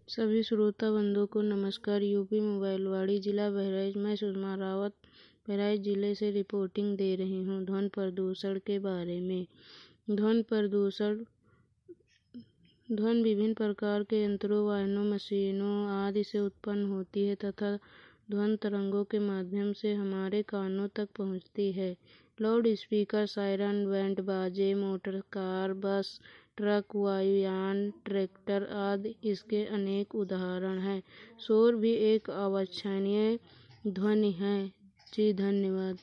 सभी श्रोता बंधुओं को नमस्कार। यूपी मोबाइलवाड़ी जिला बहराइच, मैं सुषमा रावत बहराइच जिले से रिपोर्टिंग दे रही हूँ ध्वनि प्रदूषण के बारे में। ध्वनि प्रदूषण ध्वनि विभिन्न प्रकार के यंत्रों, वाहनों, मशीनों आदि से उत्पन्न होती है तथा ध्वनि तरंगों के माध्यम से हमारे कानों तक पहुँचती है। लाउड स्पीकर, सायरन, बैंड बाजे, मोटर कार, बस, ट्रक, वायुयान, ट्रैक्टर आदि इसके अनेक उदाहरण हैं। शोर भी एक अवांछनीय ध्वनि है। जी धन्यवाद।